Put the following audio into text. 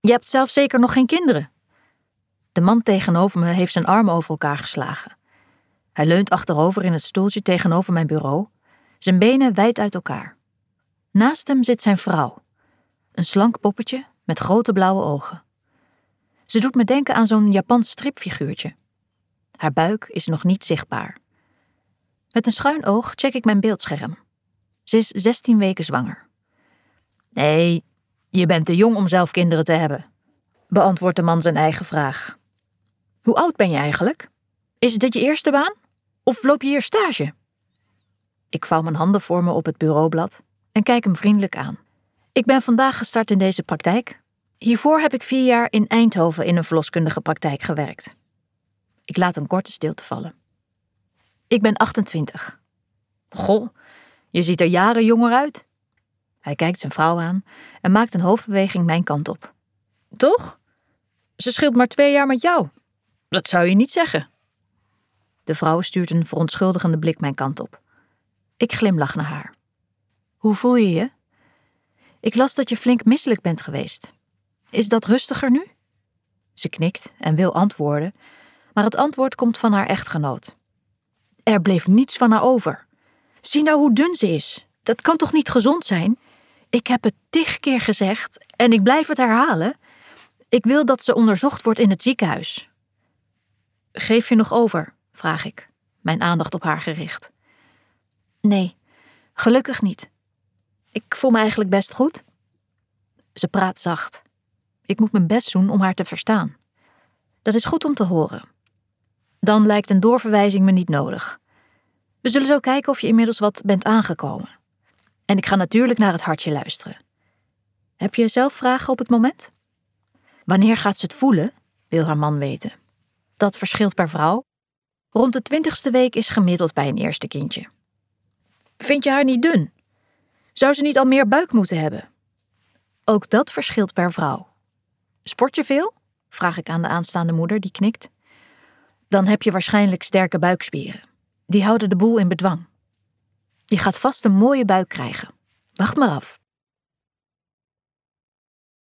Je hebt zelf zeker nog geen kinderen. De man tegenover me heeft zijn armen over elkaar geslagen. Hij leunt achterover in het stoeltje tegenover mijn bureau, zijn benen wijd uit elkaar. Naast hem zit zijn vrouw. Een slank poppetje met grote blauwe ogen. Ze doet me denken aan zo'n Japans stripfiguurtje. Haar buik is nog niet zichtbaar. Met een schuin oog check ik mijn beeldscherm. Ze is 16 weken zwanger. Nee, je bent te jong om zelf kinderen te hebben, beantwoordt de man zijn eigen vraag. Hoe oud ben je eigenlijk? Is dit je eerste baan? Of loop je hier stage? Ik vouw mijn handen voor me op het bureaublad en kijk hem vriendelijk aan. Ik ben vandaag gestart in deze praktijk. Hiervoor heb ik 4 jaar in Eindhoven in een verloskundige praktijk gewerkt. Ik laat een korte stilte vallen. Ik ben 28. Goh, je ziet er jaren jonger uit. Hij kijkt zijn vrouw aan en maakt een hoofdbeweging mijn kant op. Toch? Ze scheelt maar 2 jaar met jou. Dat zou je niet zeggen. De vrouw stuurt een verontschuldigende blik mijn kant op. Ik glimlach naar haar. Hoe voel je je? Ik las dat je flink misselijk bent geweest. Is dat rustiger nu? Ze knikt en wil antwoorden, maar het antwoord komt van haar echtgenoot. Er bleef niets van haar over. Zie nou hoe dun ze is. Dat kan toch niet gezond zijn? Ik heb het 10 keer gezegd en ik blijf het herhalen. Ik wil dat ze onderzocht wordt in het ziekenhuis. Geef je nog over? Vraag ik, mijn aandacht op haar gericht. Nee, gelukkig niet. Ik voel me eigenlijk best goed. Ze praat zacht. Ik moet mijn best doen om haar te verstaan. Dat is goed om te horen. Dan lijkt een doorverwijzing me niet nodig. We zullen zo kijken of je inmiddels wat bent aangekomen. En ik ga natuurlijk naar het hartje luisteren. Heb je zelf vragen op het moment? Wanneer gaat ze het voelen? Wil haar man weten. Dat verschilt per vrouw. Rond de 20ste week is gemiddeld bij een eerste kindje. Vind je haar niet dun? Zou ze niet al meer buik moeten hebben? Ook dat verschilt per vrouw. Sport je veel? Vraag ik aan de aanstaande moeder, die knikt. Dan heb je waarschijnlijk sterke buikspieren. Die houden de boel in bedwang. Je gaat vast een mooie buik krijgen. Wacht maar af.